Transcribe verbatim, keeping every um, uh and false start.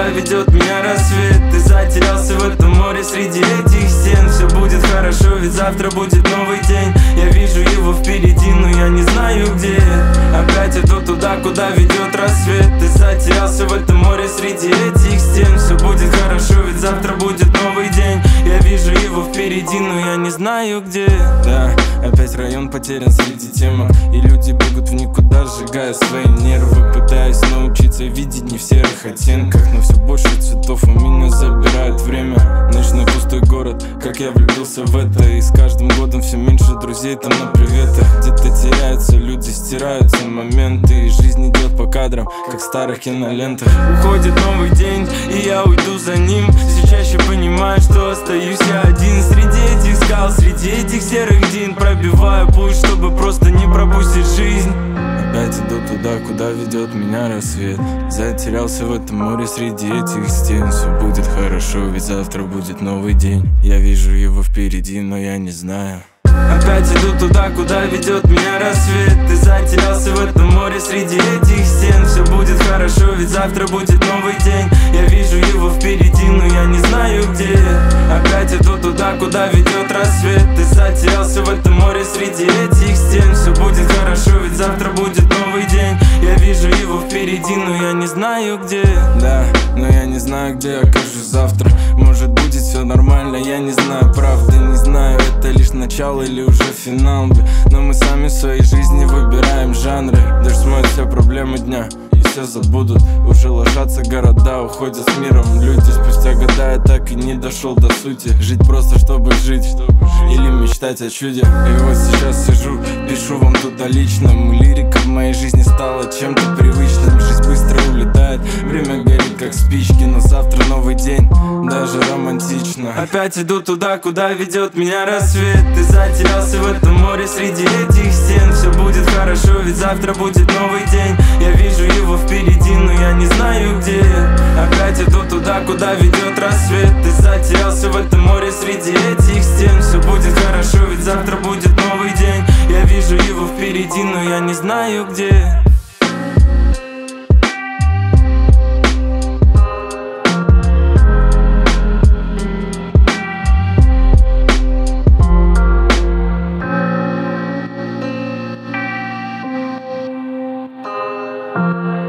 куда ведет меня рассвет. Ты затерялся в этом море среди этих стен. Все будет хорошо, ведь завтра будет новый день. Я вижу его впереди, но я не знаю где. Опять иду туда, куда ведет рассвет. Ты затерялся в этом море среди этих стен. Все будет хорошо, ведь завтра будет новый день. Я вижу его впереди, но я не знаю где. Да, опять район потерян среди темок, и люди бегут в никуда, сжигая свои нервы. Пытаюсь научиться видеть не в серых оттенках, но все больше цветов у меня забирает время. Ночной пустой город, как я влюбился в это. И с каждым годом все меньше друзей там на приветах. Где-то теряются люди, стираются моменты, и жизнь идет по кадрам, как в старых кинолентах. Уходит новый день, и я уйду за ним. Все чаще понимаю, что остаюсь я один среди этих скал, среди этих серых дин. Пробиваю путь, чтобы просто не пропустить жизнь. Опять иду туда, куда ведет меня рассвет. Затерялся в этом море среди этих стен. Все будет хорошо, ведь завтра будет новый день. Я вижу его впереди, но я не знаю. Опять иду туда, куда ведет меня рассвет. Ты затерялся в этом море среди этих стен. Все будет хорошо, ведь завтра будет новый день. Я вижу его впереди, но я не знаю где. Опять иду туда, куда ведет рассвет. Ты затерялся в этом море среди этих стен. Все будет хорошо, ведь завтра будет новый день. Я вижу его впереди, но я не знаю где. Да, но я не знаю, где окажусь завтра. Может будет все нормально, я не знаю, правда не знаю. Это лишь начало или уже финал, бля. Но мы сами в своей жизни выбираем жанры. Дождь смоет все проблемы дня, и все забудут. Уже ложатся города, уходят с миром люди. Спустя года я так и не дошел до сути. Жить просто чтобы жить, или мечтать о чуде. И вот сейчас сижу, пишу вам туда лично. Лирика в моей жизни стала чем-то привычным. Жизнь быстро улетает, время горит как спички. Но завтра новый день, даже романтично. Опять иду туда, куда ведет меня рассвет. Ты затерялся в этом море среди этих стен. Все будет хорошо, ведь завтра будет новый день. Я вижу его впереди, но я не знаю где. Опять иду туда, куда ведет рассвет. Ты затерялся в этом море среди этих стен. Все будет хорошо, ведь завтра будет новый день. Я вижу его впереди, но я не знаю где. Thank you.